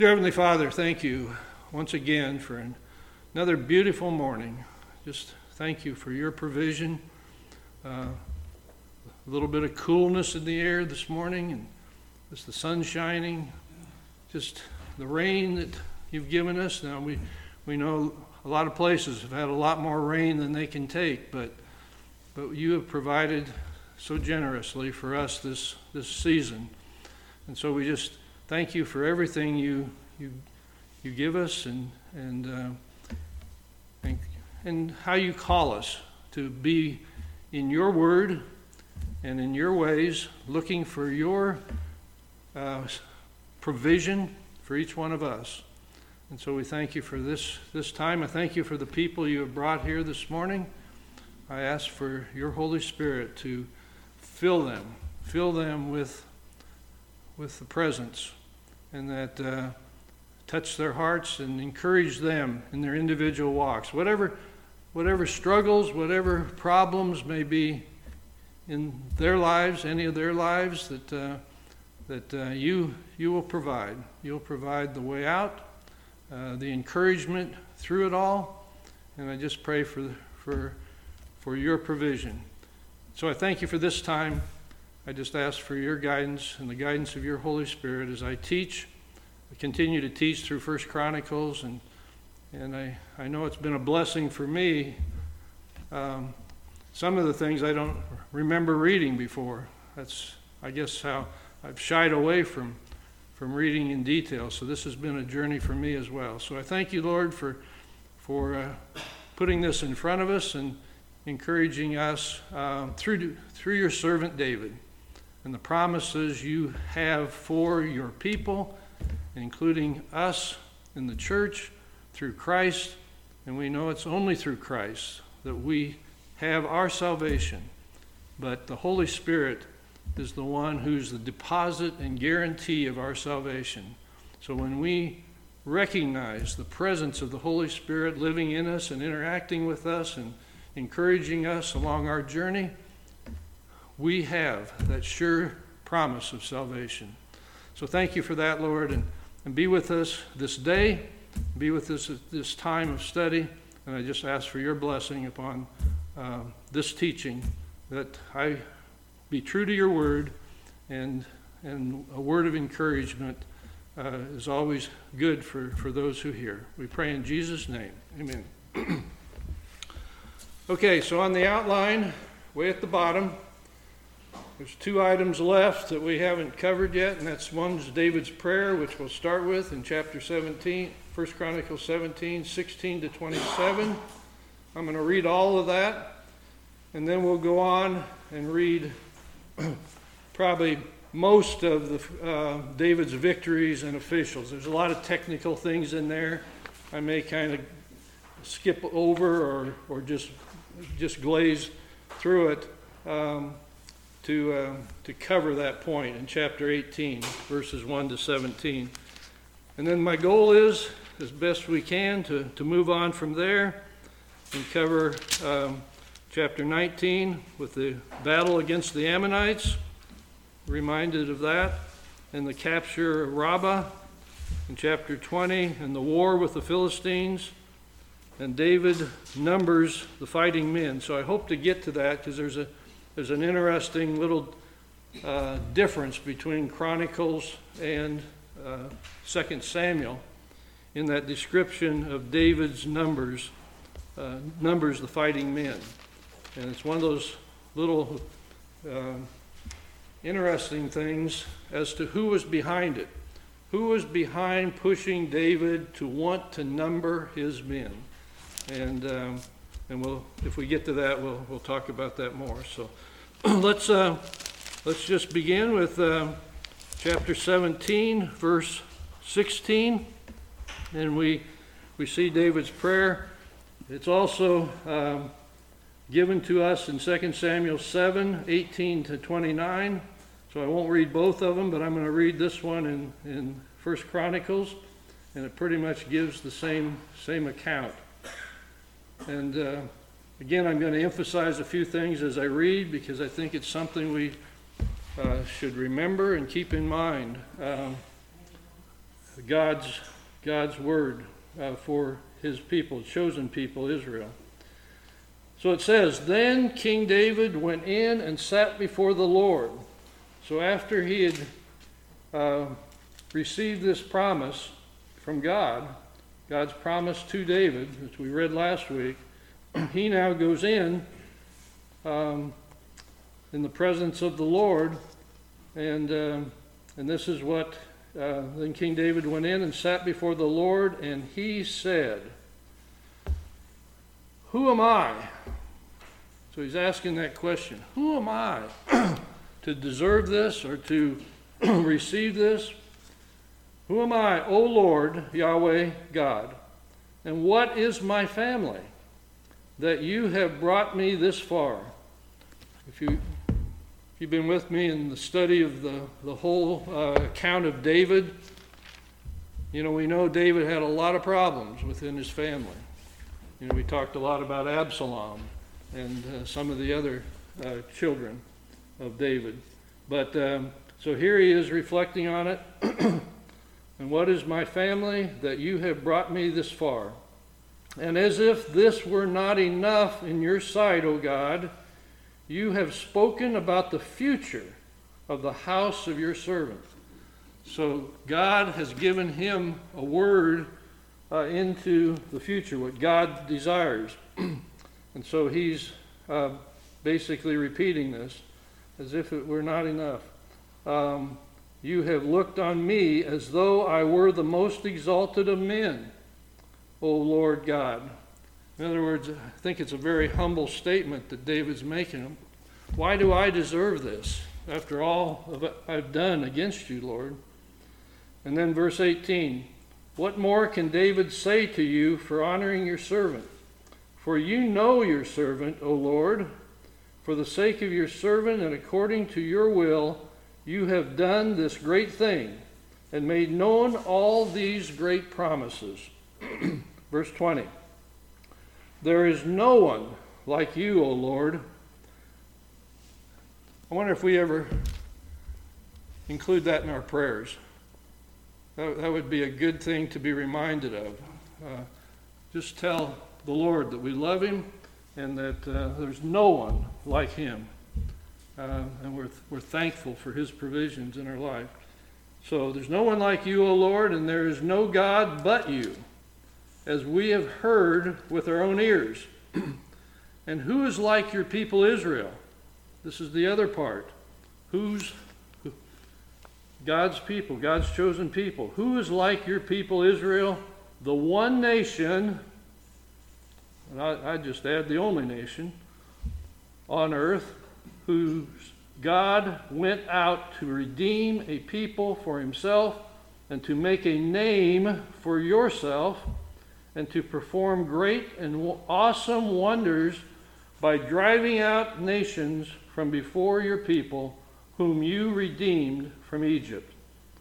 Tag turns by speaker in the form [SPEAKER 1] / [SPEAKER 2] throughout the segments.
[SPEAKER 1] Dear Heavenly Father, thank you once again for another beautiful morning. Just thank you for your provision. A little bit of coolness in the air this morning, and just the sun shining, just the rain that you've given us. Now we know a lot of places have had a lot more rain than they can take, but you have provided so generously for us this season. And so we just thank you for everything you give us and how you call us to be in your word and in your ways, looking for your provision for each one of us. And so we thank you for this time. I thank you for the people you have brought here this morning. I ask for your Holy Spirit to fill them with the presence, and that touch their hearts and encourage them in their individual walks. Whatever struggles, whatever problems may be in their lives, any of their lives, that you will provide. You'll provide the way out, the encouragement through it all, and I just pray for your provision. So I thank you for this time. I just ask for your guidance and the guidance of your Holy Spirit as I teach. I continue to teach through 1 Chronicles, and I know it's been a blessing for me. Some of the things I don't remember reading before. That's, I guess, how I've shied away from reading in detail. So this has been a journey for me as well. So I thank you, Lord, for putting this in front of us and encouraging us through your servant David and the promises you have for your people, including us in the church through Christ. And we know it's only through Christ that we have our salvation. But the Holy Spirit is the one who's the deposit and guarantee of our salvation. So when we recognize the presence of the Holy Spirit living in us and interacting with us and encouraging us along our journey, we have that sure promise of salvation. So thank you for that, Lord, and be with us this day, be with us at this time of study, and I just ask for your blessing upon this teaching, that I be true to your word, and a word of encouragement is always good for those who hear. We pray in Jesus' name. Amen. Okay, so on the outline, way at the bottom, there's two items left that we haven't covered yet, and that's one's David's prayer, which we'll start with in chapter 17, 1 Chronicles 17, 16 to 27. I'm going to read all of that, and then we'll go on and read probably most of the David's victories and officials. There's a lot of technical things in there. I may kind of skip over or just glaze through it to cover that point in chapter 18, verses 1 to 17. And then my goal is, as best we can, to move on from there and cover chapter 19 with the battle against the Ammonites, reminded of that, and the capture of Rabbah in chapter 20, and the war with the Philistines, and David numbers the fighting men. So I hope to get to that, because there's an interesting little difference between Chronicles and 2 Samuel in that description of David's numbers the fighting men. And it's one of those little interesting things as to who was behind it. Who was behind pushing David to want to number his men? And we'll, if we get to that, we'll talk about that more. So let's just begin with chapter 17, verse 16, and we see David's prayer. It's also given to us in 2 Samuel 7, 18 to 29. So I won't read both of them, but I'm going to read this one in 1 Chronicles, and it pretty much gives the same account. And again, I'm going to emphasize a few things as I read, because I think it's something we should remember and keep in mind. God's word for his people, chosen people, Israel. So it says, then King David went in and sat before the Lord. So after he had received this promise from God, God's promise to David, as we read last week, he now goes in the presence of the Lord, and this is what, then King David went in and sat before the Lord, and he said, who am I? So he's asking that question. Who am I to deserve this or to receive this? Who am I, O Lord, Yahweh God? And what is my family that you have brought me this far? If you've been with me in the study of the whole account of David, we know David had a lot of problems within his family. We talked a lot about Absalom and some of the other children of David. But so here he is reflecting on it. And what is my family that you have brought me this far? And as if this were not enough in your sight, O God, you have spoken about the future of the house of your servant. So God has given him a word into the future, what God desires. And so he's basically repeating this as if it were not enough. You have looked on me as though I were the most exalted of men, O Lord God. In other words, I think it's a very humble statement that David's making. Why do I deserve this after all of it I've done against you, Lord? And then verse 18, what more can David say to you for honoring your servant? For you know your servant, O Lord. For the sake of your servant and according to your will, you have done this great thing and made known all these great promises. Verse 20, there is no one like you, O Lord. I wonder if we ever include that in our prayers. That would be a good thing to be reminded of. Just tell the Lord that we love him and that there's no one like him. And we're thankful for his provisions in our life. So there's no one like you, O Lord, and there is no God but you, as we have heard with our own ears. And who is like your people Israel? This is the other part. Who's God's people, God's chosen people? Who is like your people Israel, the one nation, and I just add the only nation on earth, whose God went out to redeem a people for himself and to make a name for yourself and to perform great and awesome wonders by driving out nations from before your people whom you redeemed from Egypt.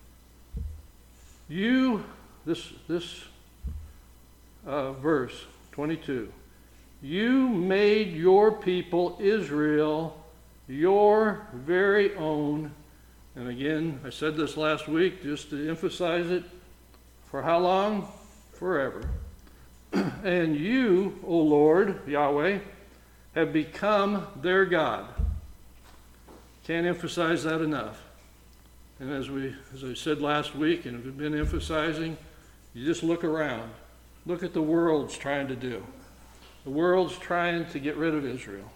[SPEAKER 1] This verse 22, you made your people Israel your very own. And again, I said this last week just to emphasize it. For how long? Forever. And you, O Lord, Yahweh, have become their God. Can't emphasize that enough. And as I said last week, and have been emphasizing, you just look around. Look at the world's trying to do. The world's trying to get rid of Israel.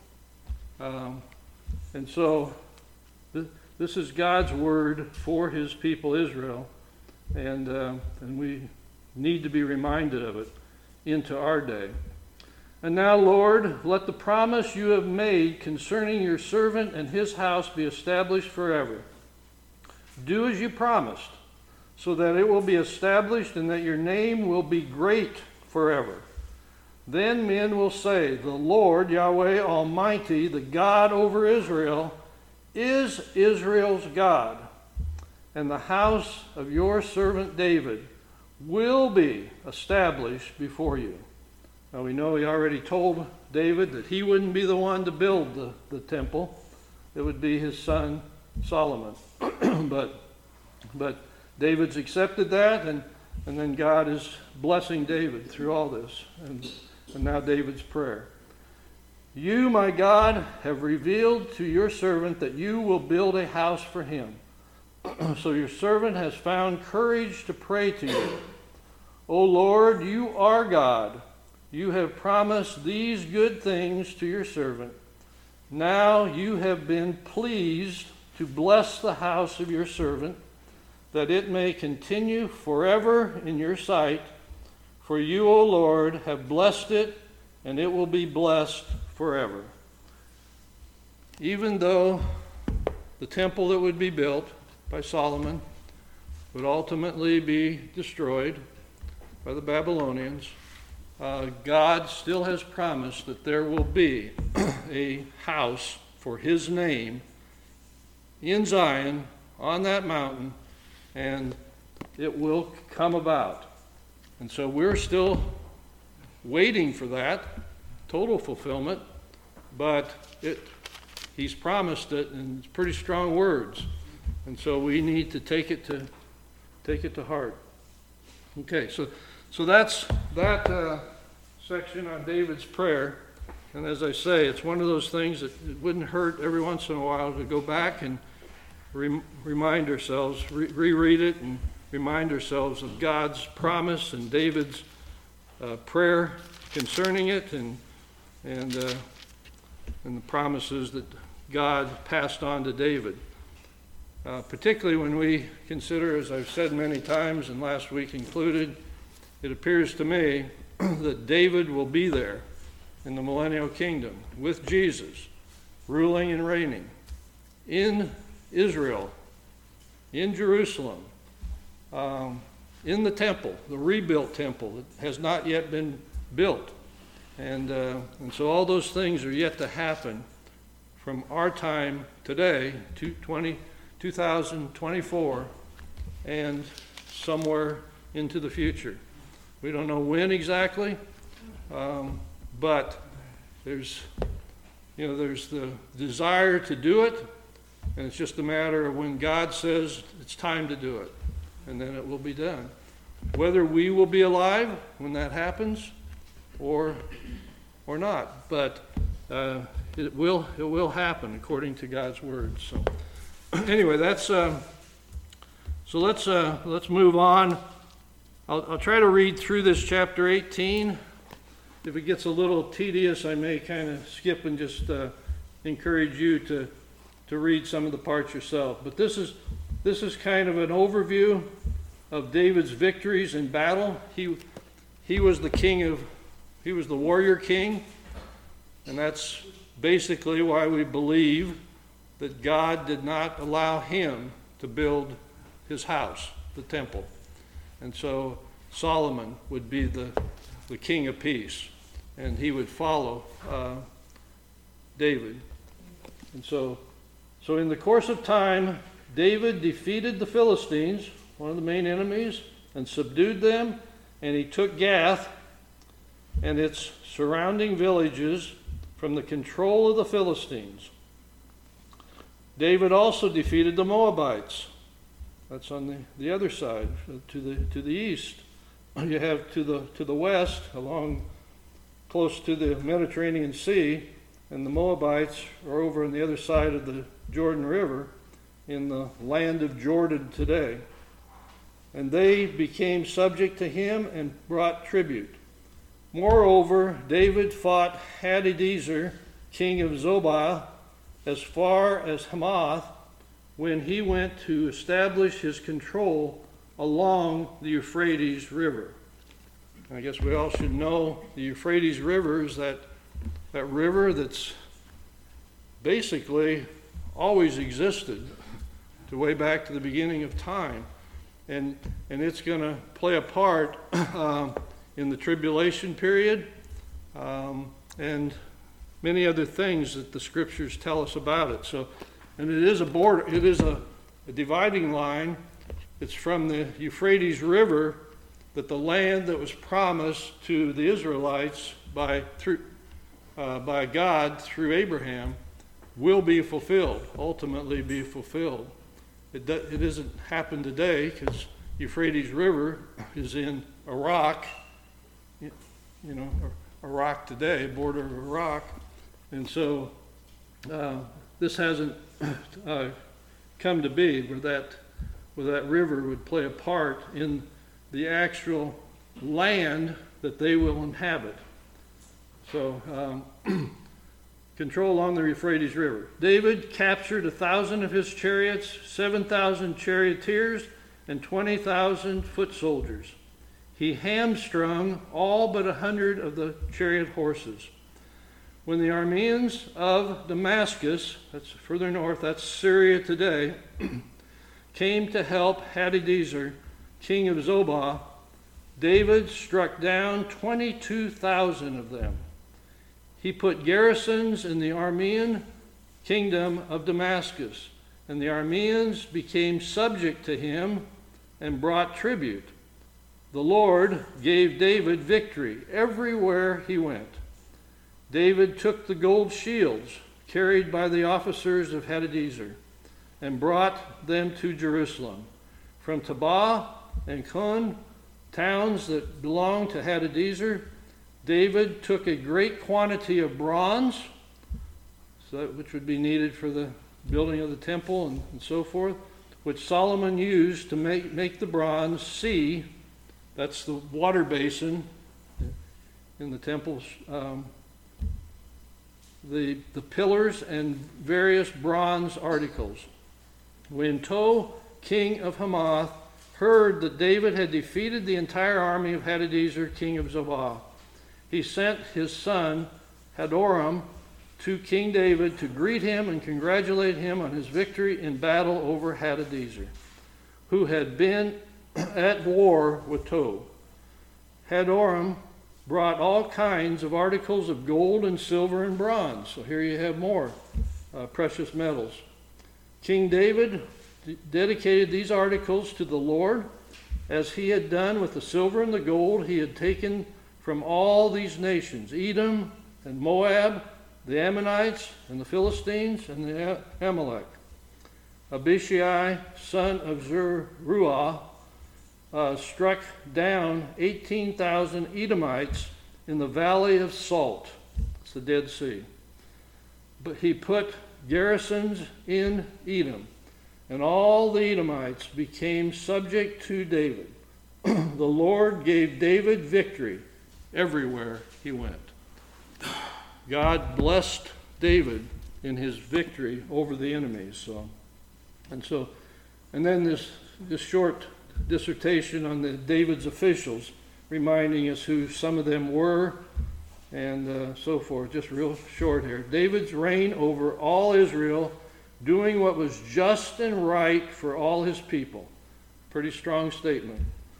[SPEAKER 1] And so this is God's word for his people Israel, and we need to be reminded of it into our day. And now, Lord, let the promise you have made concerning your servant and his house be established forever. Do as you promised, so that it will be established and that your name will be great forever. Then men will say, the Lord, Yahweh Almighty, the God over Israel, is Israel's God, and the house of your servant David will be established before you. Now we know he already told David that he wouldn't be the one to build the temple. It would be his son Solomon. But David's accepted that, And then God is blessing David through all this. And now David's prayer. You, my God, have revealed to your servant that you will build a house for him. So your servant has found courage to pray to you. O Lord, you are God. You have promised these good things to your servant. Now you have been pleased to bless the house of your servant, that it may continue forever in your sight. For you, O Lord, have blessed it, and it will be blessed forever. Even though the temple that would be built by Solomon would ultimately be destroyed by the Babylonians, God still has promised that there will be a house for his name in Zion on that mountain, and it will come about. And so we're still waiting for that total fulfillment, but he's promised it, and it's pretty strong words. And so we need to take it to heart. Okay, so that's that section on David's prayer. And as I say, it's one of those things that it wouldn't hurt every once in a while to go back and remind ourselves, reread it and remind ourselves of God's promise and David's prayer concerning it, and the promises that God passed on to David. Particularly when we consider, as I've said many times and last week included, it appears to me that David will be there in the millennial kingdom with Jesus, ruling and reigning in Israel, in Jerusalem, in the temple, the rebuilt temple that has not yet been built. And so all those things are yet to happen from our time today, 2024, and somewhere into the future. We don't know when exactly, but there's the desire to do it, and it's just a matter of when God says it's time to do it, and then it will be done. Whether we will be alive when that happens or not, but it will happen according to God's word. So anyway, that's so let's move on. I'll try to read through this chapter 18. If it gets a little tedious, I may kind of skip and just encourage you to read some of the parts yourself. But this is kind of an overview of David's victories in battle. He was the warrior king, and that's basically why we believe that God did not allow him to build his house, the temple. And so Solomon would be the king of peace, and he would follow David. And so in the course of time, David defeated the Philistines, one of the main enemies, and subdued them, and he took Gath and its surrounding villages from the control of the Philistines. David also defeated the Moabites. That's on the other side, to the east. You have to the west, along close to the Mediterranean Sea, and the Moabites are over on the other side of the Jordan River in the land of Jordan today. And they became subject to him and brought tribute. Moreover, David fought Hadadezer, king of Zobah, as far as Hamath, when he went to establish his control along the Euphrates River. I guess we all should know the Euphrates River is that river that's basically always existed to way back to the beginning of time. And it's going to play a part in the tribulation period and many other things that the scriptures tell us about it. So, and it is a border, it is a dividing line. It's from the Euphrates River that the land that was promised to the Israelites by God through Abraham will be fulfilled, ultimately be fulfilled. It doesn't happen today because Euphrates River is in Iraq, Iraq today, border of Iraq. And so this hasn't come to be where that river would play a part in the actual land that they will inhabit. So control along the Euphrates River. David captured 1,000 of his chariots, 7,000 charioteers, and 20,000 foot soldiers. He hamstrung all but 100 of the chariot horses. When the Arameans of Damascus, that's further north, that's Syria today, came to help Hadadezer, king of Zobah, David struck down 22,000 of them. He put garrisons in the Aramean kingdom of Damascus, and the Arameans became subject to him and brought tribute. The Lord gave David victory everywhere he went. David took the gold shields carried by the officers of Hadadezer and brought them to Jerusalem. From Tabah and Kun, towns that belonged to Hadadezer, David took a great quantity of bronze, which would be needed for the building of the temple and so forth, which Solomon used to make the bronze see. That's the water basin in the temples. The pillars and various bronze articles. When Tou, king of Hamath, heard that David had defeated the entire army of Hadadezer, king of Zobah, he sent his son Hadoram to King David to greet him and congratulate him on his victory in battle over Hadadezer, who had been at war with Tou. Hadoram brought all kinds of articles of gold and silver and bronze. So here you have more precious metals. King David dedicated these articles to the Lord, as he had done with the silver and the gold he had taken from all these nations, Edom and Moab, the Ammonites and the Philistines and the Amalek. Abishai, son of Zeruiah, struck down 18,000 Edomites in the valley of Salt. It's the Dead Sea. But he put garrisons in Edom, and all the Edomites became subject to David. The Lord gave David victory everywhere he went. God blessed David in his victory over the enemies. And then this short dissertation on David's officials, reminding us who some of them were and so forth. Just real short here. David's reign over all Israel, doing what was just and right for all his people. Pretty strong statement.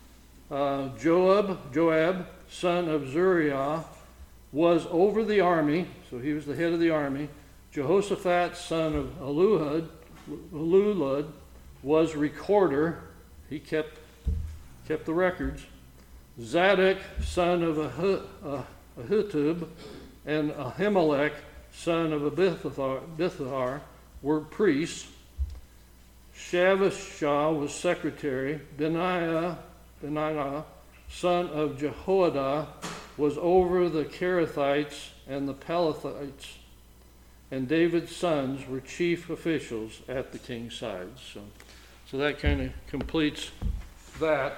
[SPEAKER 1] Joab, son of Zeruiah, was over the army, so he was the head of the army. Jehoshaphat, son of Elulad, was recorder. He kept the records. Zadok, son of Ahitub, and Ahimelech, son of Abithar, were priests. Shavashah was secretary. Benaiah, son of Jehoiada, was over the Kerethites and the Pelethites, and David's sons were chief officials at the king's side. So that kind of completes that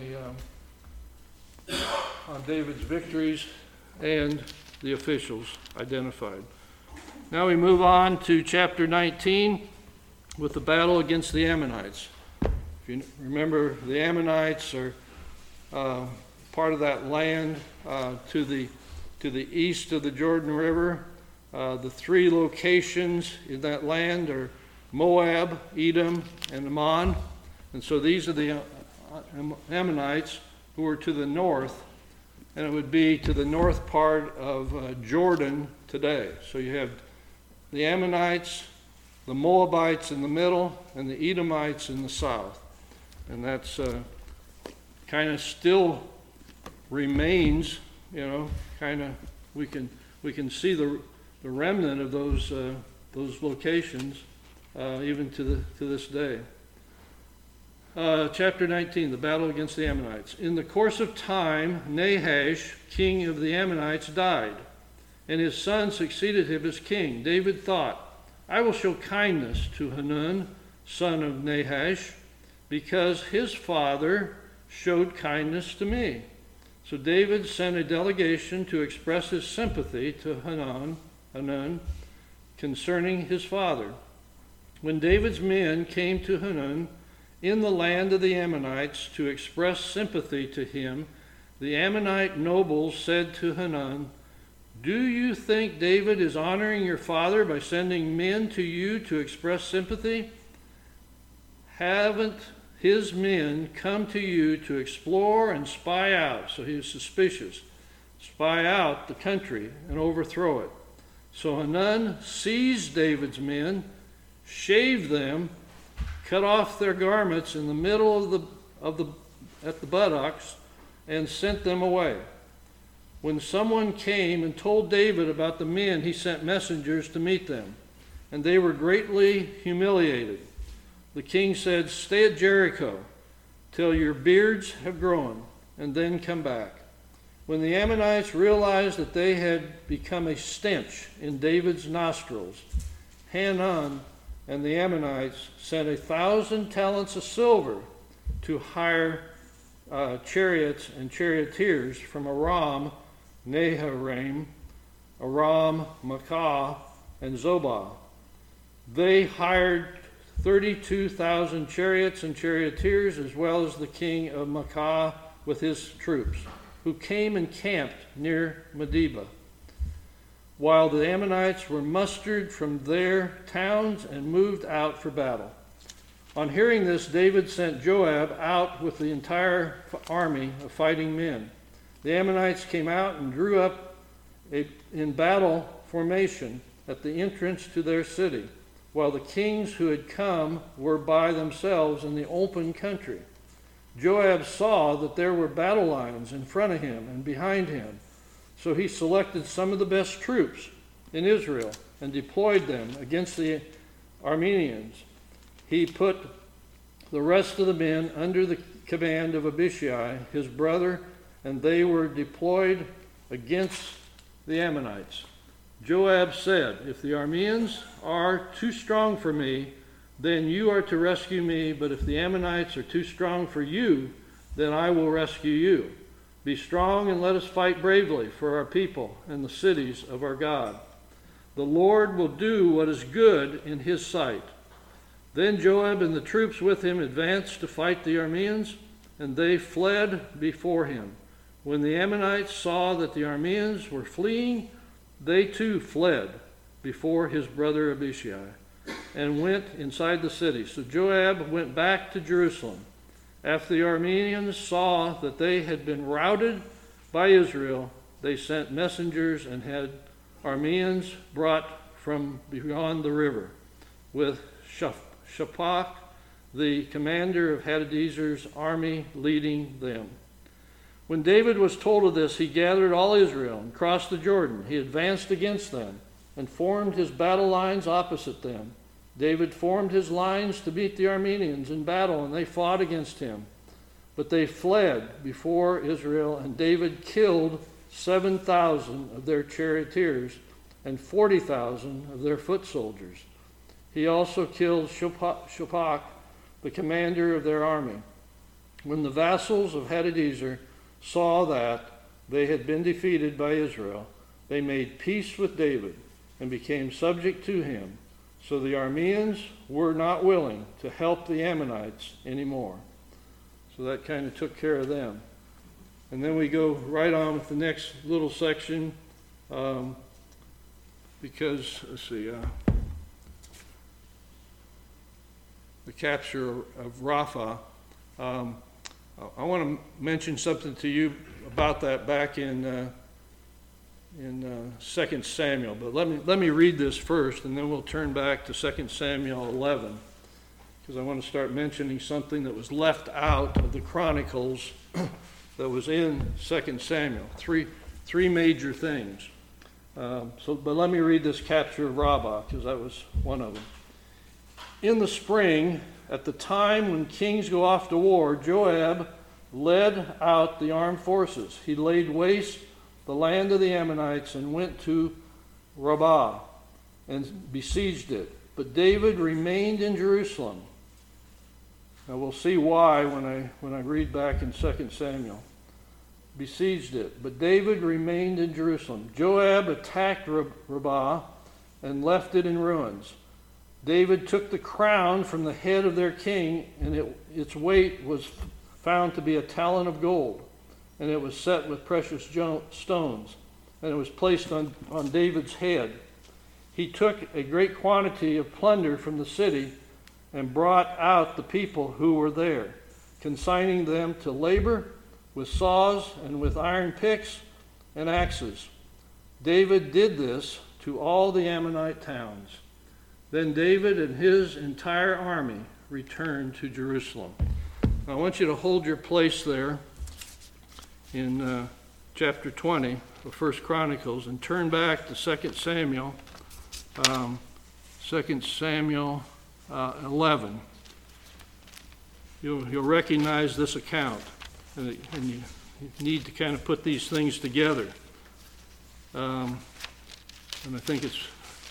[SPEAKER 1] on David's victories and the officials identified. Now we move on to chapter 19 with the battle against the Ammonites. If you remember, the Ammonites are part of that land to the east of the Jordan River. The three locations in that land are Moab, Edom, and Ammon. And so these are the Ammonites who are to the north, and it would be to the north part of Jordan today. So you have the Ammonites, the Moabites in the middle, and the Edomites in the south. And that's kind of still remains, kind of we can see the remnant of those locations even to this day. chapter 19, the battle against the Ammonites. In the course of time, Nahash, king of the Ammonites, died, and his son succeeded him as king. David thought, I will show kindness to Hanun, son of Nahash, because his father showed kindness to me. So David sent a delegation to express his sympathy to Hanun concerning his father. When David's men came to Hanun in the land of the Ammonites to express sympathy to him, the Ammonite nobles said to Hanun, Do you think David is honoring your father by sending men to you to express sympathy? Haven't his men come to you to explore and spy out? So he was suspicious. Spy out the country and overthrow it. So Hanun seized David's men, shaved them, cut off their garments in the middle at the buttocks, and sent them away. When someone came and told David about the men, he sent messengers to meet them, and they were greatly humiliated. The king said, Stay at Jericho till your beards have grown, and then come back. When the Ammonites realized that they had become a stench in David's nostrils, Hanun and the Ammonites sent 1,000 talents of silver to hire chariots and charioteers from Aram, Naharaim, Aram, Maacah, and Zobah. They hired 32,000 chariots and charioteers, as well as the king of Maacah with his troops, who came and camped near Medeba, while the Ammonites were mustered from their towns and moved out for battle. On hearing this, David sent Joab out with the entire army of fighting men. The Ammonites came out and drew up in battle formation at the entrance to their city, while the kings who had come were by themselves in the open country. Joab saw that there were battle lines in front of him and behind him, so he selected some of the best troops in Israel and deployed them against the Arameans. He put the rest of the men under the command of Abishai, his brother, and they were deployed against the Ammonites. Joab said, If the Arameans are too strong for me, then you are to rescue me, but if the Ammonites are too strong for you, then I will rescue you. Be strong and let us fight bravely for our people and the cities of our God. The Lord will do what is good in his sight. Then Joab and the troops with him advanced to fight the Arameans, and they fled before him. When the Ammonites saw that the Arameans were fleeing, they too fled before his brother Abishai and went inside the city. So Joab went back to Jerusalem. After the Arameans saw that they had been routed by Israel, they sent messengers and had Arameans brought from beyond the river, with Shaphat, the commander of Hadadezer's army, leading them. When David was told of this, he gathered all Israel and crossed the Jordan. He advanced against them and formed his battle lines opposite them. David formed his lines to meet the Arameans in battle, and they fought against him. But they fled before Israel, and David killed 7,000 of their charioteers and 40,000 of their foot soldiers. He also killed Shaphat, the commander of their army. When the vassals of Hadadezer saw that they had been defeated by Israel, they made peace with David and became subject to him. So the Arameans were not willing to help the Ammonites anymore. So that kind of took care of them. And then we go right on with the next little section, because, let's see, the capture of Rapha. I want to mention something to you about that back in 2 Samuel, but let me read this first, and then we'll turn back to 2 Samuel 11, because I want to start mentioning something that was left out of the Chronicles that was in 2 Samuel. Three major things. But let me read this capture of Rabbah, because that was one of them. In the spring, at the time when kings go off to war, Joab led out the armed forces. He laid waste the land of the Ammonites and went to Rabbah and besieged it. But David remained in Jerusalem. Now we'll see why when I read back in 2 Samuel. Besieged it. But David remained in Jerusalem. Joab attacked Rabbah and left it in ruins. David took the crown from the head of their king, and its weight was found to be a talent of gold, and it was set with precious stones, and it was placed on David's head. He took a great quantity of plunder from the city and brought out the people who were there, consigning them to labor with saws and with iron picks and axes. David did this to all the Ammonite towns. Then David and his entire army returned to Jerusalem. I want you to hold your place there in chapter 20 of 1 Chronicles and turn back to 2 Samuel, 2 Samuel 11. You'll recognize this account, and you need to kind of put these things together. And I think it's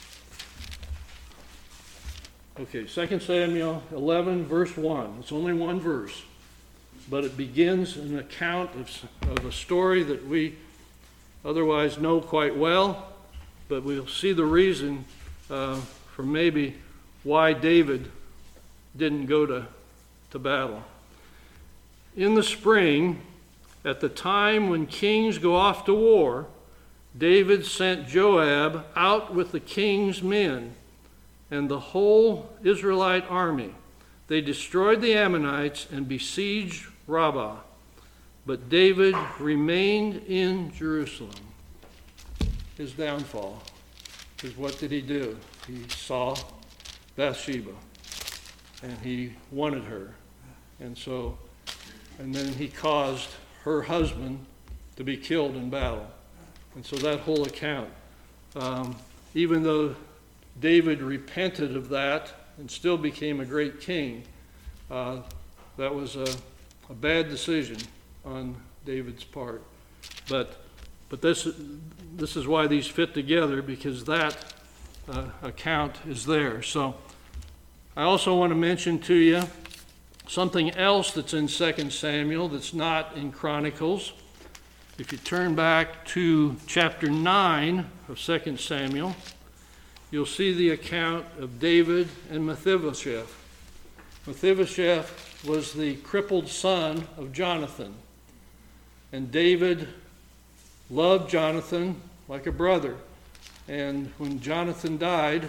[SPEAKER 1] okay, 2 Samuel 11, verse 1. It's only one verse, but it begins an account of a story that we otherwise know quite well, but we'll see the reason for maybe why David didn't go to battle. In the spring, at the time when kings go off to war, David sent Joab out with the king's men and the whole Israelite army. They destroyed the Ammonites and besieged Rabbah. But David remained in Jerusalem. His downfall is, what did he do? He saw Bathsheba, and he wanted her. And then he caused her husband to be killed in battle. And so that whole account, even though David repented of that and still became a great king, that was a bad decision on David's part. But this is why these fit together, because that account is there. So I also want to mention to you something else that's in 2 Samuel that's not in Chronicles. If you turn back to chapter 9 of 2 Samuel, you'll see the account of David and Mephibosheth. Mephibosheth was the crippled son of Jonathan, and David loved Jonathan like a brother. And when Jonathan died,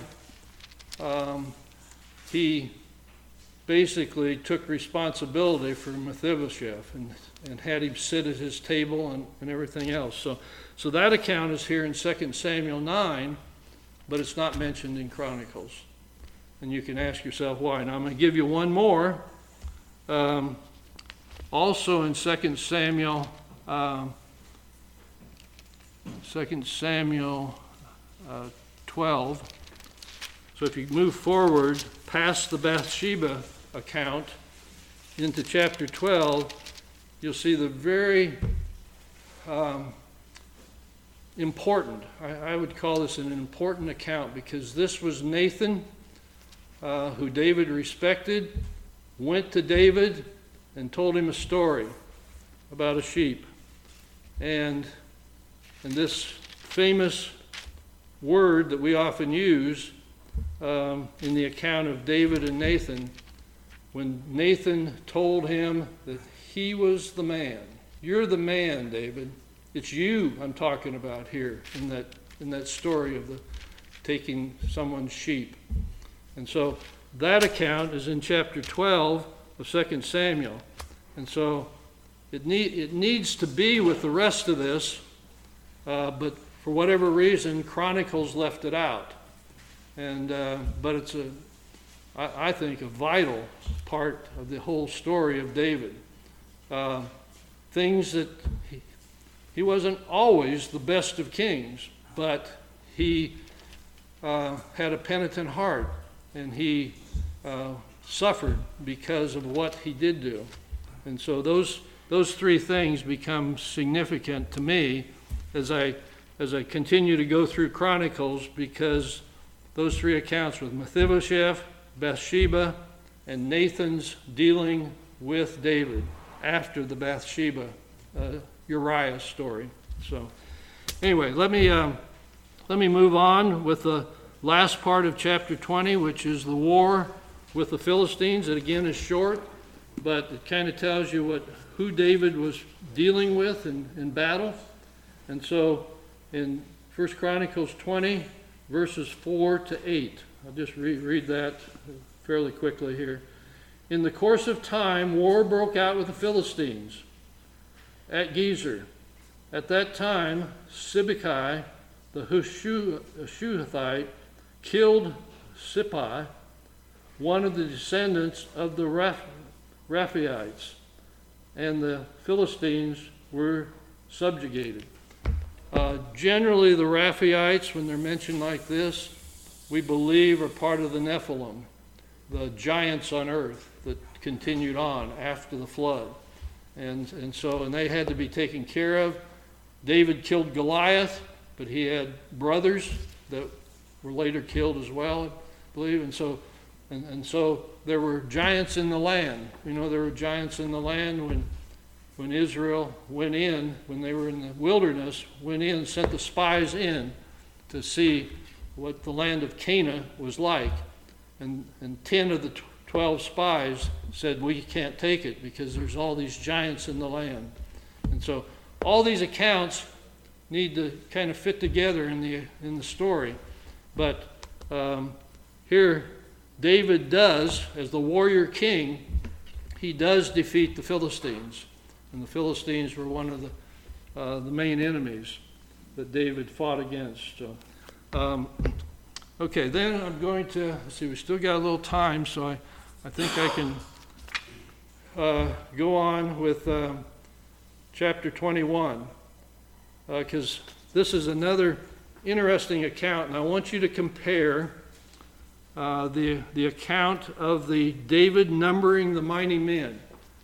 [SPEAKER 1] he basically took responsibility for Mephibosheth and had him sit at his table and everything else. So that account is here in 2 Samuel 9, but it's not mentioned in Chronicles. And you can ask yourself why. Now I'm going to give you one more. Also in 2 Samuel 12. So if you move forward past the Bathsheba account into chapter 12, you'll see the very important, I would call this an important account, because this was Nathan, who David respected, went to David and told him a story about a sheep. And this famous word that we often use in the account of David and Nathan, when Nathan told him that he was the man. You're the man, David. It's you I'm talking about here in that story of the taking someone's sheep. And so that account is in chapter 12 of 2 Samuel. And so it needs to be with the rest of this, but for whatever reason, Chronicles left it out. And but it's I think a vital part of the whole story of David. Things that he wasn't always the best of kings, but he had a penitent heart, and he suffered because of what he did do. And so those three things become significant to me as I continue to go through Chronicles, because those three accounts with Mephibosheth, Bathsheba, and Nathan's dealing with David after the Bathsheba Uriah story. So anyway, let me move on with the last part of chapter 20, which is the war with the Philistines. It again is short, but it kind of tells you who David was dealing with in battle. And so in 1 Chronicles 20, verses 4 to 8, I'll just read that fairly quickly here. In the course of time, war broke out with the Philistines at Gezer. At that time, Sibbecai, the Hushathite, killed Sippai, one of the descendants of the Rephaites, and the Philistines were subjugated. Generally, the Rephaites, when they're mentioned like this, we believe are part of the Nephilim, the giants on earth that continued on after the flood. And they had to be taken care of. David killed Goliath, but he had brothers that were later killed as well, I believe. And so there were giants in the land. You know, there were giants in the land when Israel went in, when they were in the wilderness, sent the spies in to see what the land of Canaan was like. And 10 of the 12 spies said, we can't take it because there's all these giants in the land. And so all these accounts need to kind of fit together in the story. But here David does, as the warrior king, he does defeat the Philistines. And the Philistines were one of the main enemies that David fought against. So, okay, then I'm going to, let's see, we still got a little time, so I think I can go on with chapter 21, because this is another interesting account, and I want you to compare the account of the David numbering the mighty men.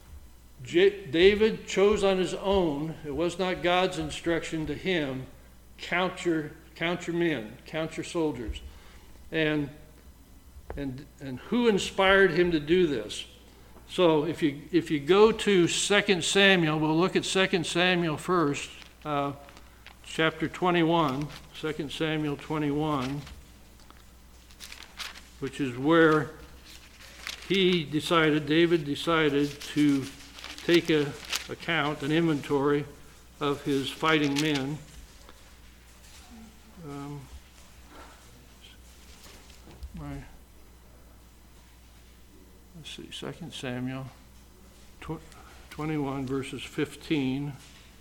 [SPEAKER 1] David chose on his own, it was not God's instruction to him, count your men, count your soldiers. And who inspired him to do this? So if you go to 2 Samuel, we'll look at 2 Samuel first, chapter 21, 2 Samuel 21, which is where David decided to take an inventory of his fighting men. Let's see, 2 Samuel 21 verses 15.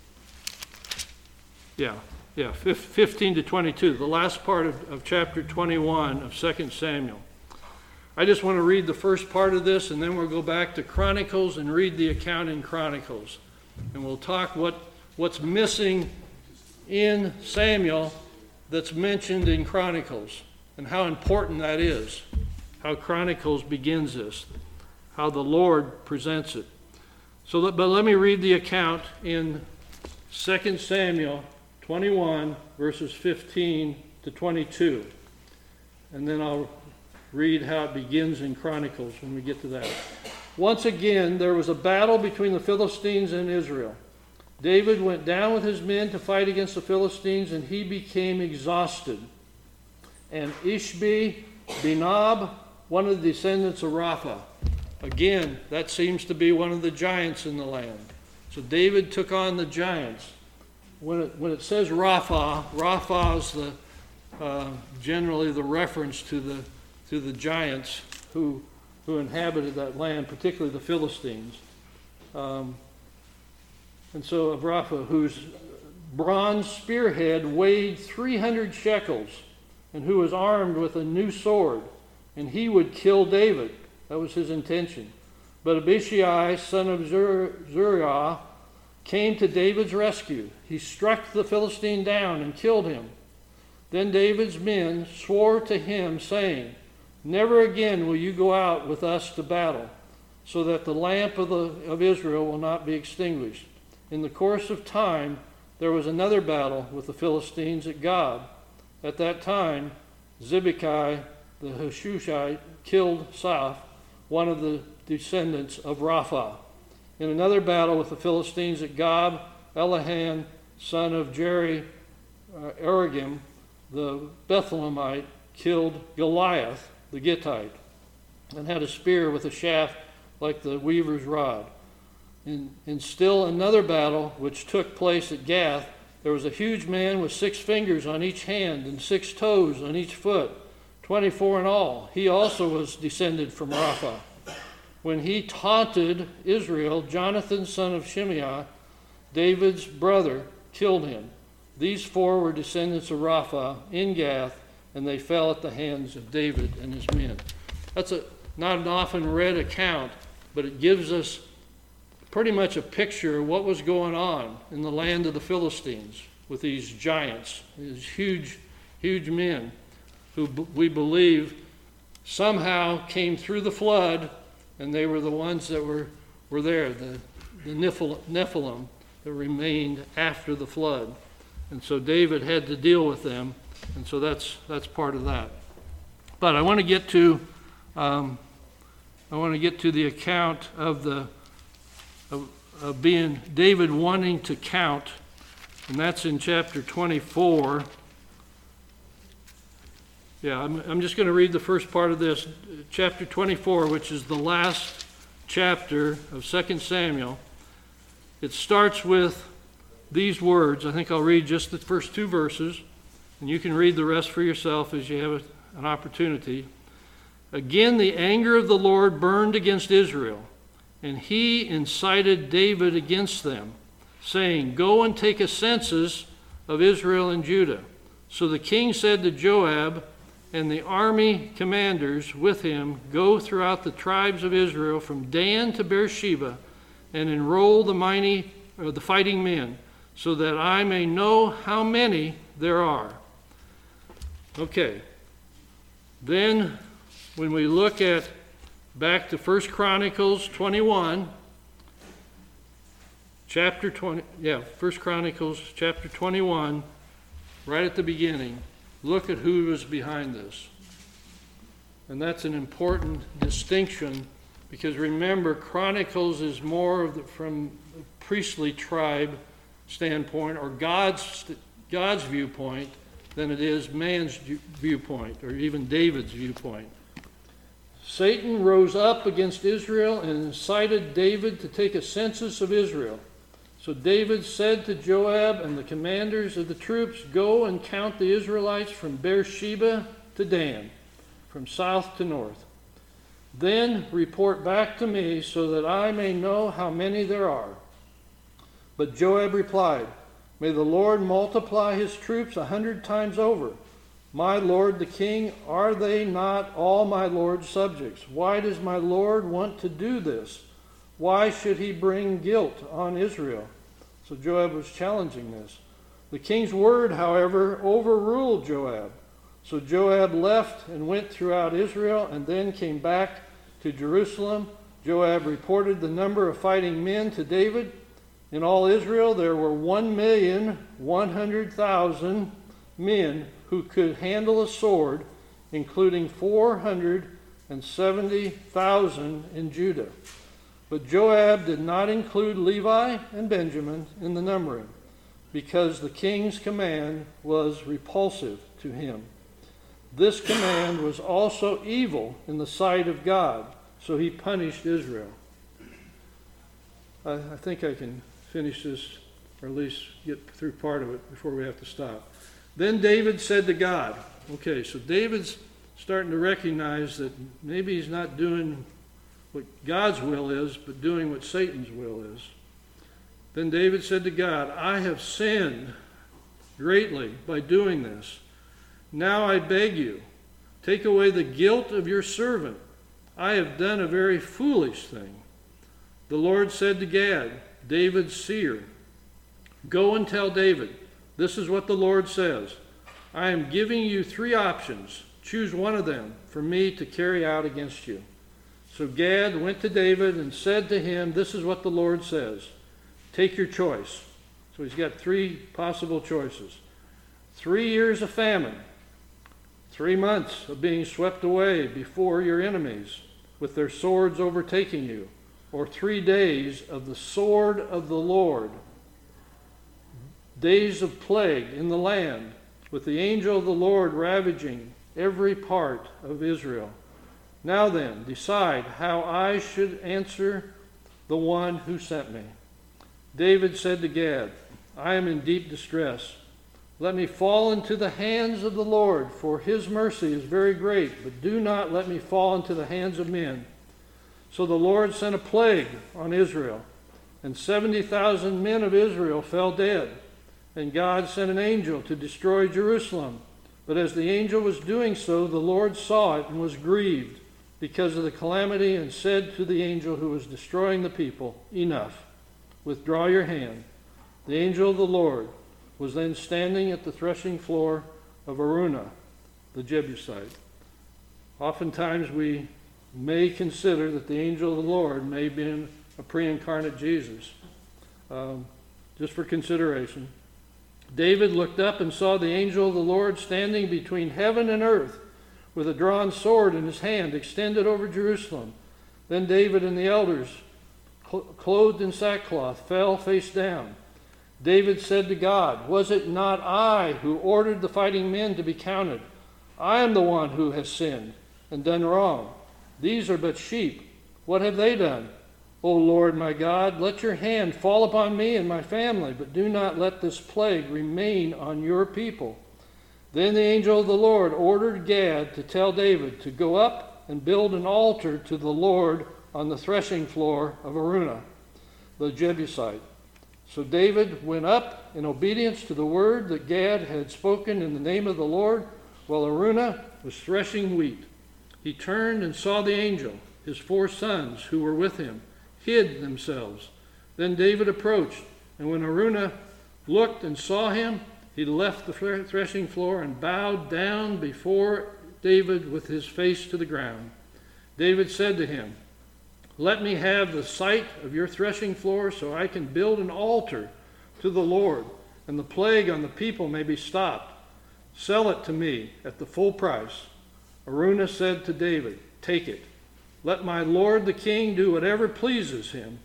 [SPEAKER 1] 15 to 22, the last part of chapter 21 of 2 Samuel. I just want to read the first part of this, and then we'll go back to Chronicles and read the account in Chronicles. And we'll talk what's missing in Samuel that's mentioned in Chronicles, and how important that is, how Chronicles begins this, how the Lord presents it. But let me read the account in 2 Samuel 21, verses 15 to 22. And then I'll read how it begins in Chronicles when we get to that. Once again, there was a battle between the Philistines and Israel. David went down with his men to fight against the Philistines, and he became exhausted. And Ishbi-Benob, one of the descendants of Rapha. Again, that seems to be one of the giants in the land. So David took on the giants. When it says Rapha is generally the reference to the giants who inhabited that land, particularly the Philistines. And so of Rapha, whose bronze spearhead weighed 300 shekels, and who was armed with a new sword, and he would kill David. That was his intention. But Abishai, son of Zeruiah, came to David's rescue. He struck the Philistine down and killed him. Then David's men swore to him, saying, Never again will you go out with us to battle, so that the lamp of Israel will not be extinguished. In the course of time, there was another battle with the Philistines at Gob. At that time, Zibekai the Hushushite killed Saph, one of the descendants of Rapha. In another battle with the Philistines at Gob, Elihan, son of Arigim, the Bethlehemite, killed Goliath, the Gittite, and had a spear with a shaft like the weaver's rod. In still another battle, which took place at Gath, there was a huge man with 6 fingers on each hand and 6 toes on each foot, 24 in all. He also was descended from Rapha. When he taunted Israel, Jonathan, son of Shimeah, David's brother, killed him. These 4 were descendants of Rapha in Gath, and they fell at the hands of David and his men. That's not an often read account, but it gives us pretty much a picture of what was going on in the land of the Philistines with these giants, these huge, huge men who we believe somehow came through the flood, and they were the ones that were there, the Nephilim that remained after the flood. And so David had to deal with them, and so that's part of that. But I want to get to the account of being David wanting to count, and that's in chapter 24. Yeah, I'm just going to read the first part of this. Chapter 24, which is the last chapter of 2 Samuel. It starts with these words. I think I'll read just the first 2 verses, and you can read the rest for yourself as you have an opportunity. Again, the anger of the Lord burned against Israel, and he incited David against them, saying, "Go and take a census of Israel and Judah." So the king said to Joab and the army commanders with him, "Go throughout the tribes of Israel from Dan to Beersheba, and enroll the fighting men, so that I may know how many there are." Okay. Then, when we look back to 1 Chronicles 21, 1 Chronicles chapter 21, right at the beginning, look at who was behind this. And that's an important distinction, because remember, Chronicles is more from a priestly tribe standpoint, or God's viewpoint, than it is man's viewpoint, or even David's viewpoint. Satan rose up against Israel and incited David to take a census of Israel. So David said to Joab and the commanders of the troops, "Go and count the Israelites from Beersheba to Dan, from south to north. Then report back to me so that I may know how many there are." But Joab replied, "May the Lord multiply his troops 100 times over. My lord the king, are they not all my lord's subjects? Why does my lord want to do this? Why should he bring guilt on Israel?" So Joab was challenging this. The king's word, however, overruled Joab. So Joab left and went throughout Israel, and then came back to Jerusalem. Joab reported the number of fighting men to David. In all Israel there were 1,100,000 men who could handle a sword, including 470,000 in Judah. But Joab did not include Levi and Benjamin in the numbering, because the king's command was repulsive to him. This command was also evil in the sight of God, so he punished Israel. I think I can finish this, or at least get through part of it before we have to stop. Then David said to God, okay, so David's starting to recognize that maybe he's not doing what God's will is, but doing what Satan's will is. Then David said to God, "I have sinned greatly by doing this. Now I beg you, take away the guilt of your servant. I have done a very foolish thing." The Lord said to Gad, David's seer, "Go and tell David, this is what the Lord says. I am giving you 3 options. Choose one of them for me to carry out against you." So Gad went to David and said to him, "This is what the Lord says. Take your choice." So he's got 3 possible choices. 3 years of famine, 3 months of being swept away before your enemies with their swords overtaking you, or 3 days of the sword of the Lord, days of plague in the land, with the angel of the Lord ravaging every part of Israel. Now then, decide how I should answer the one who sent me." David said to Gad, "I am in deep distress. Let me fall into the hands of the Lord, for his mercy is very great, but do not let me fall into the hands of men." So the Lord sent a plague on Israel, and 70,000 men of Israel fell dead. And God sent an angel to destroy Jerusalem. But as the angel was doing so, the Lord saw it and was grieved because of the calamity, and said to the angel who was destroying the people, "Enough, withdraw your hand." The angel of the Lord was then standing at the threshing floor of Araunah, the Jebusite. Oftentimes we may consider that the angel of the Lord may have been a pre-incarnate Jesus. Just for consideration. David looked up and saw the angel of the Lord standing between heaven and earth, with a drawn sword in his hand extended over Jerusalem. Then David and the elders, clothed in sackcloth, fell face down. David said to God, "Was it not I who ordered the fighting men to be counted? I am the one who has sinned and done wrong. These are but sheep. What have they done? O Lord my God, let your hand fall upon me and my family, but do not let this plague remain on your people." Then the angel of the Lord ordered Gad to tell David to go up and build an altar to the Lord on the threshing floor of Araunah, the Jebusite. So David went up in obedience to the word that Gad had spoken in the name of the Lord, while Araunah was threshing wheat. He turned and saw the angel. His 4 sons who were with him hid themselves. Then David approached, and when Araunah looked and saw him, he left the threshing floor and bowed down before David with his face to the ground. David said to him, "Let me have the site of your threshing floor so I can build an altar to the Lord, and the plague on the people may be stopped. Sell it to me at the full price." Araunah said to David, "Take it. Let my lord the king do whatever pleases him.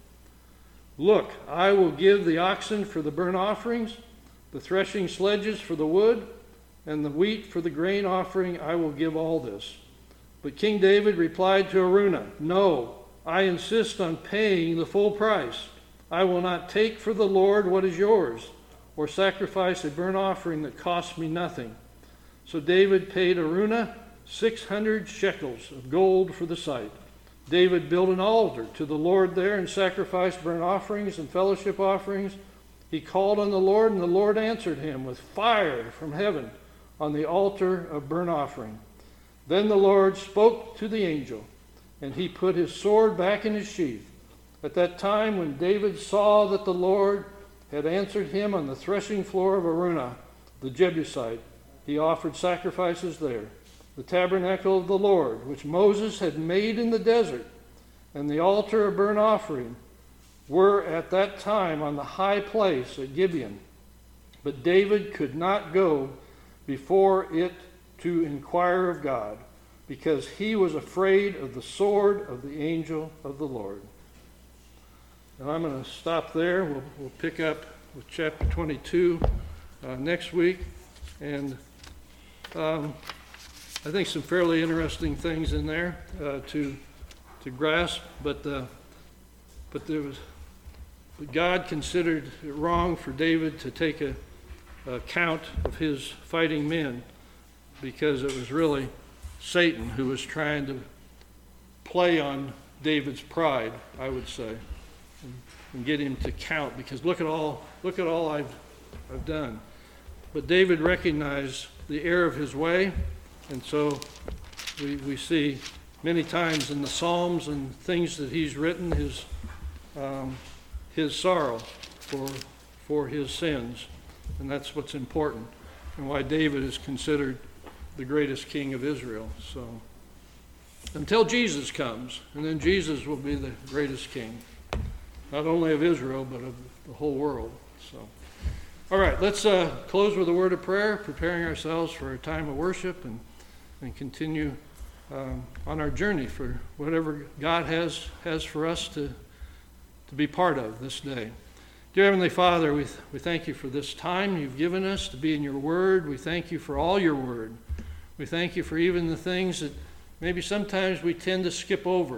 [SPEAKER 1] Look, I will give the oxen for the burnt offerings, the threshing sledges for the wood, and the wheat for the grain offering. I will give all this." But King David replied to Araunah, "No, I insist on paying the full price. I will not take for the Lord what is yours, or sacrifice a burnt offering that costs me nothing." So David paid Araunah 600 shekels of gold for the site. David built an altar to the Lord there and sacrificed burnt offerings and fellowship offerings. He called on the Lord, and the Lord answered him with fire from heaven on the altar of burnt offering. Then the Lord spoke to the angel, and he put his sword back in his sheath. At that time, when David saw that the Lord had answered him on the threshing floor of Araunah, the Jebusite, he offered sacrifices there. The tabernacle of the Lord, which Moses had made in the desert, and the altar of burnt offering were at that time on the high place at Gibeon. But David could not go before it to inquire of God, because he was afraid of the sword of the angel of the Lord. And I'm going to stop there. We'll pick up with chapter 22 next week. And I think some fairly interesting things in there to grasp. But God considered it wrong for David to take a count of his fighting men, because it was really Satan who was trying to play on David's pride, I would say, and get him to count, because look at all I've done. But David recognized the error of his way, and so we see many times in the Psalms and things that he's written his sorrow for his sins, and that's what's important, and why David is considered the greatest king of Israel. So until Jesus comes, and then Jesus will be the greatest king, not only of Israel, but of the whole world. So, all right, let's close with a word of prayer, preparing ourselves for a time of worship and continue on our journey for whatever God has for us to be part of this day. Dear Heavenly Father, we thank you for this time you've given us to be in your word. We thank you for all your word. We thank you for even the things that maybe sometimes we tend to skip over,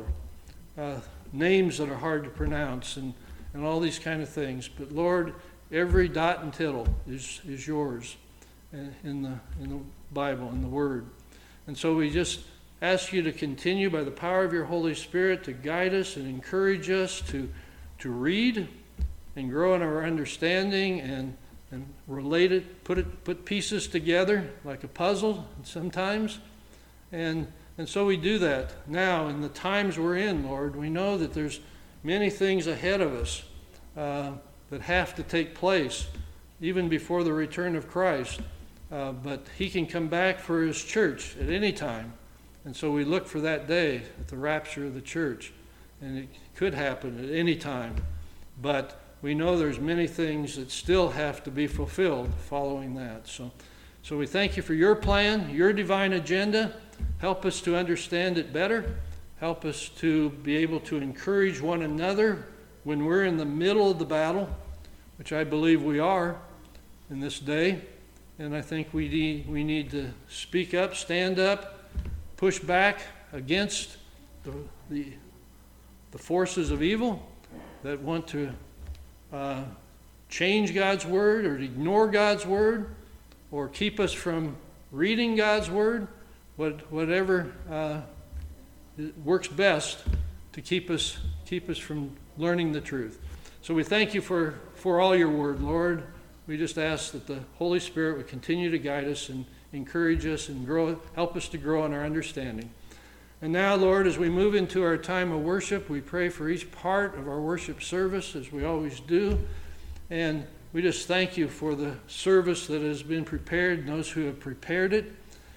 [SPEAKER 1] names that are hard to pronounce and all these kind of things. But Lord, every dot and tittle is yours in the Bible, in the Word. And so we just ask you to continue by the power of your Holy Spirit to guide us and encourage us to read and grow in our understanding and relate it, put pieces together like a puzzle sometimes. And so we do that now in the times we're in, Lord. We know that there's many things ahead of us that have to take place even before the return of Christ. But he can come back for his church at any time. And so we look for that day at the rapture of the church. And it could happen at any time. But we know there's many things that still have to be fulfilled following that. So we thank you for your plan, your divine agenda. Help us to understand it better. Help us to be able to encourage one another when we're in the middle of the battle, which I believe we are in this day. And I think we need to speak up, stand up, push back against the forces of evil that want to change God's word or ignore God's word or keep us from reading God's word, whatever works best to keep us from learning the truth. So we thank you for all your word, Lord. We just ask that the Holy Spirit would continue to guide us and encourage us and help us to grow in our understanding. And now, Lord, as we move into our time of worship, we pray for each part of our worship service, as we always do. And we just thank you for the service that has been prepared and those who have prepared it.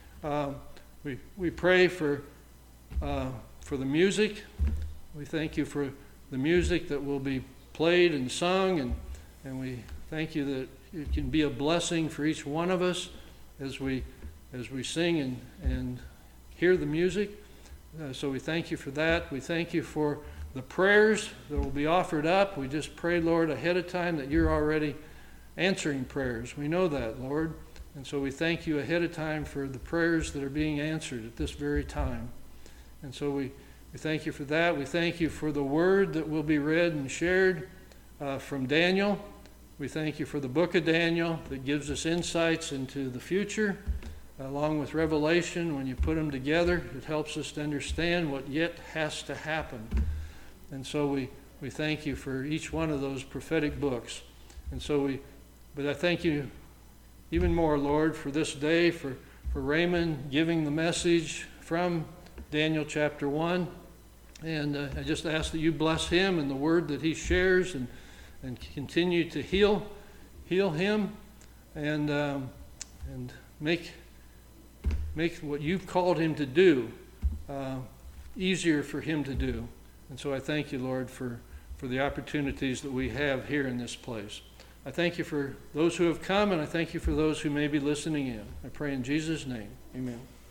[SPEAKER 1] We pray for the music. We thank you for the music that will be played and sung, and we thank you that it can be a blessing for each one of us as we sing and hear the music. So we thank you for that. We thank you for the prayers that will be offered up. We just pray, Lord, ahead of time that you're already answering prayers. We know that, Lord. And so we thank you ahead of time for the prayers that are being answered at this very time. And so we thank you for that. We thank you for the word that will be read and shared from Daniel. We thank you for the book of Daniel that gives us insights into the future. Along with Revelation, when you put them together, it helps us to understand what yet has to happen. And so we thank you for each one of those prophetic books. And so but I thank you even more, Lord, for this day, for Raymond giving the message from Daniel chapter 1. And I just ask that you bless him and the word that he shares and continue to heal him and make what you've called him to do easier for him to do. And so I thank you, Lord, for the opportunities that we have here in this place. I thank you for those who have come, and I thank you for those who may be listening in. I pray in Jesus' name. Amen.